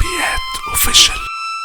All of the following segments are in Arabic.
شعبيات اوفيشال.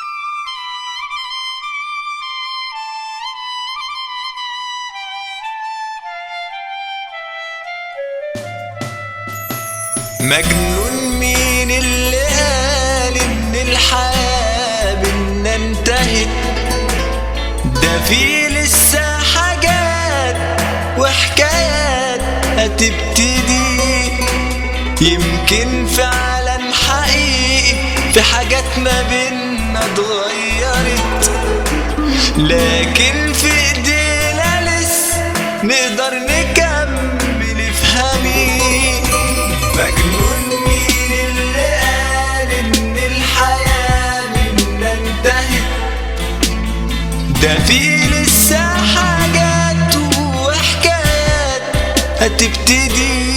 مجنون مين اللي قال ان الحياة بينا انتهت؟ ده في لسه حاجات وحكايات هتبتدي، يمكن فعلا حقيقي في حاجات ما بينا اتغيرت، لكن في ايدينا لسه نقدر نكمل. افهمي مجنون مين اللي قال ان الحياة منا انتهت؟ ده في لسه حاجات وحكايات هتبتدي،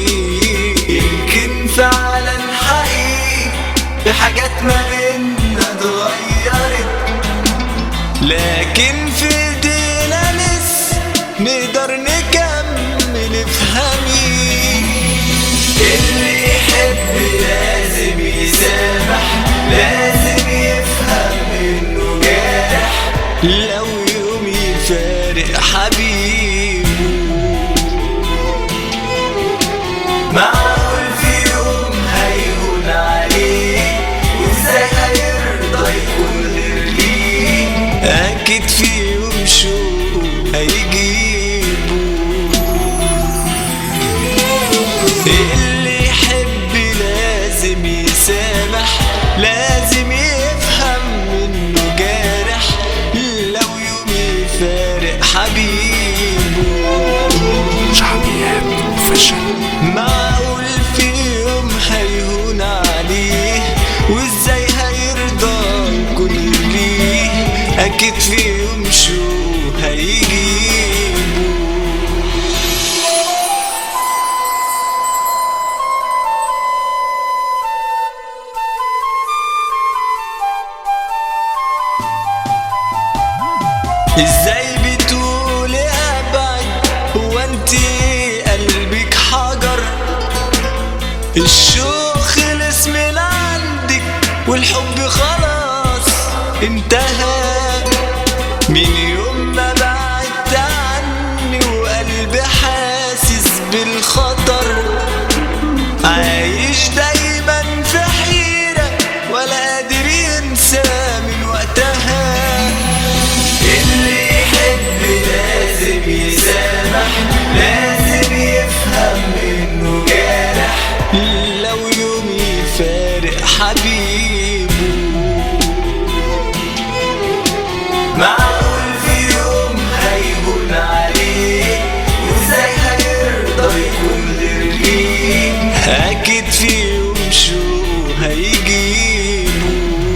يمكن فعلا حقيقي في حاجات ما بينا اتغيرت، لكن في ايدينا لسه نقدر نكمل. افهمي اللي يحب لازم يسامح، لازم يفهم انه جارح لو يوم يفارق حبيبه. معقول في يوم هيهون عليه، وازاي هيرضى يكون غير ليه؟ اكيد في يوم شوق هيجيبه. اللي يحب لازم يسامح، لازم يفهم انه جارح لو يوم يفارق حبيبه. شعبيات اوفيشال. معقول في يوم هيهون عليه، وازاي هيرضى يكون ليه؟ اكيد في يوم شو هيجيبه. ازاي بتقولي ابعد؟ هو انتي قلبك حجر؟ الشوق خلص من عندك والحب خلاص انتهى، من يوم ما بعدت عني وقلبي حاسس بالخطر، عايش دايما في حيرة ولا قادر ينسى من وقتها. اللي يحب لازم يسامح، لازم يفهم انه جارح لو يوم يفارق حبيبه. معقول في يوم هيهون عليه، وازاي هيرضى يكون غير ليه؟ اكيد في يوم شو هيجيبه.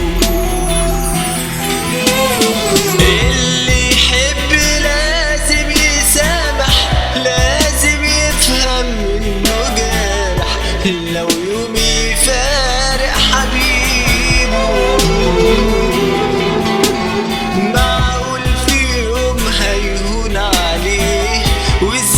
اللي يحب لازم يسامح، لازم يفهم انه جارح لو يوم يفارق حبيبه. معقول في يوم هيهون عليه،